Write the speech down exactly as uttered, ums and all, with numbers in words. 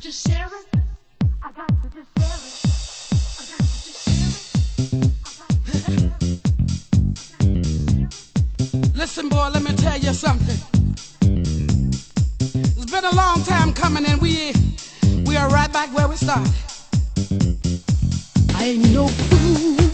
just share it. I got to just share it. I got to just share it. I got to just share it. I got to just share it. Listen, boy, let me tell you something. It's been a long time coming, and we we are right back where we started. I ain't no fool.